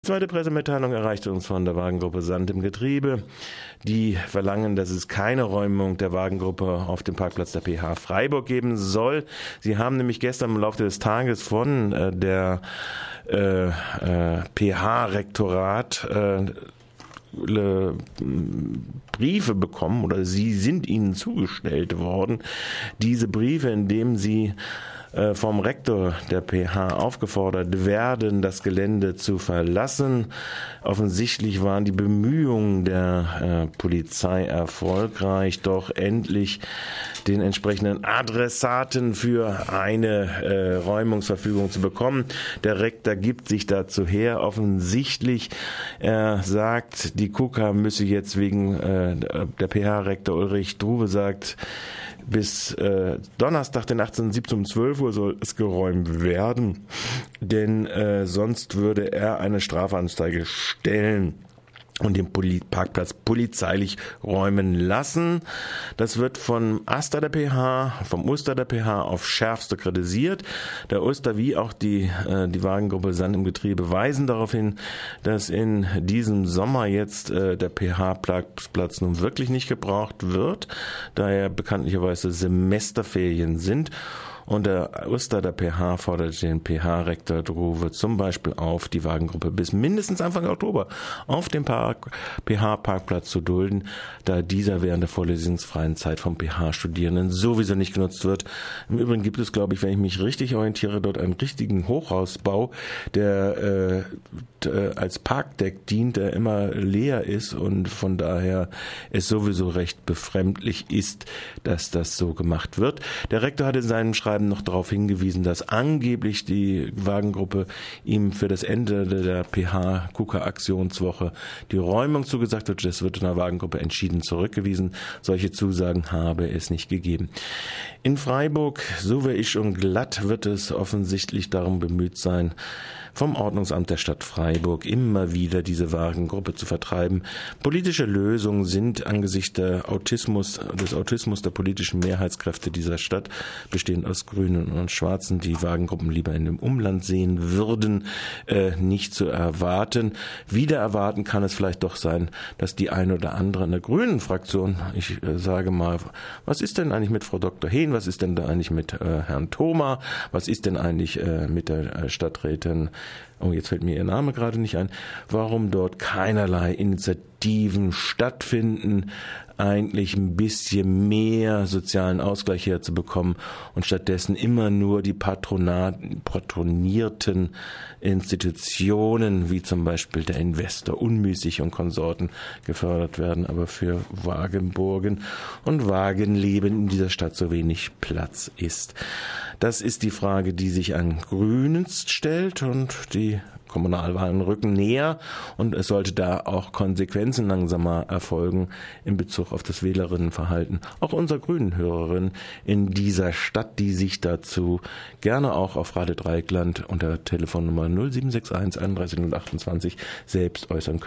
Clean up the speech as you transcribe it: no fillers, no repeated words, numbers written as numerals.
Zweite Pressemitteilung erreichte uns von der Wagengruppe Sand im Getriebe. Die verlangen, dass es keine Räumung der Wagengruppe auf dem Parkplatz der PH Freiburg geben soll. Sie haben nämlich gestern im Laufe des Tages von der PH-Rektorat Briefe bekommen, oder sie sind ihnen zugestellt worden. Diese Briefe, in denen sie vom Rektor der PH aufgefordert werden, das Gelände zu verlassen. Offensichtlich waren die Bemühungen der Polizei erfolgreich, doch endlich den entsprechenden Adressaten für eine Räumungsverfügung zu bekommen. Der Rektor gibt sich dazu her. Offensichtlich, er sagt, die KUKA müsse jetzt wegen der PH-Rektor Ulrich Druwe sagt, bis Donnerstag, den 18.07. um 12 Uhr soll es geräumt werden, denn sonst würde er eine Strafanzeige stellen und den Parkplatz polizeilich räumen lassen. Das wird vom Uster der PH auf Schärfste kritisiert. Der Uster wie auch die Wagengruppe Sand im Getriebe weisen darauf hin, dass in diesem Sommer jetzt der PH-Parkplatz nun wirklich nicht gebraucht wird, da ja bekanntlicherweise Semesterferien sind. Und der Uster der PH fordert den PH-Rektor Druwe zum Beispiel auf, die Wagengruppe bis mindestens Anfang Oktober auf dem PH-Parkplatz zu dulden, da dieser während der vorlesungsfreien Zeit vom PH-Studierenden sowieso nicht genutzt wird. Im Übrigen gibt es, glaube ich, wenn ich mich richtig orientiere, dort einen richtigen Hochhausbau, der als Parkdeck dient, der immer leer ist und von daher es sowieso recht befremdlich ist, dass das so gemacht wird. Der Rektor hat in seinem Schreiben noch darauf hingewiesen, dass angeblich die Wagengruppe ihm für das Ende der PH-KUKA-Aktionswoche die Räumung zugesagt wird. Das wird in der Wagengruppe entschieden zurückgewiesen. Solche Zusagen habe es nicht gegeben. In Freiburg, so wie ich und glatt, wird es offensichtlich darum bemüht sein, vom Ordnungsamt der Stadt Freiburg immer wieder diese Wagengruppe zu vertreiben. Politische Lösungen sind angesichts des Autismus der politischen Mehrheitskräfte dieser Stadt, bestehend aus Grünen und Schwarzen, die Wagengruppen lieber in dem Umland sehen würden, nicht zu erwarten. Wieder erwarten kann es vielleicht doch sein, dass die eine oder andere in der grünen Fraktion, ich sage mal, was ist denn eigentlich mit Frau Dr. Hehn, was ist denn da eigentlich mit Herrn Thoma, was ist denn eigentlich mit der Stadträtin, oh, jetzt fällt mir ihr Name gerade nicht ein, warum dort keinerlei Initiativen stattfinden, eigentlich ein bisschen mehr sozialen Ausgleich herzubekommen und stattdessen immer nur die patronierten Institutionen, wie zum Beispiel der Investor Unmüßig und Konsorten, gefördert werden, aber für Wagenburgen und Wagenleben in dieser Stadt so wenig Platz ist. Das ist die Frage, die sich an Grünen stellt, und die Kommunalwahlen rücken näher und es sollte da auch Konsequenzen langsamer erfolgen in Bezug auf das Wählerinnenverhalten auch unserer grünen Hörerin in dieser Stadt, die sich dazu gerne auch auf Radio Dreieckland unter Telefonnummer 0761 31 028 selbst äußern können.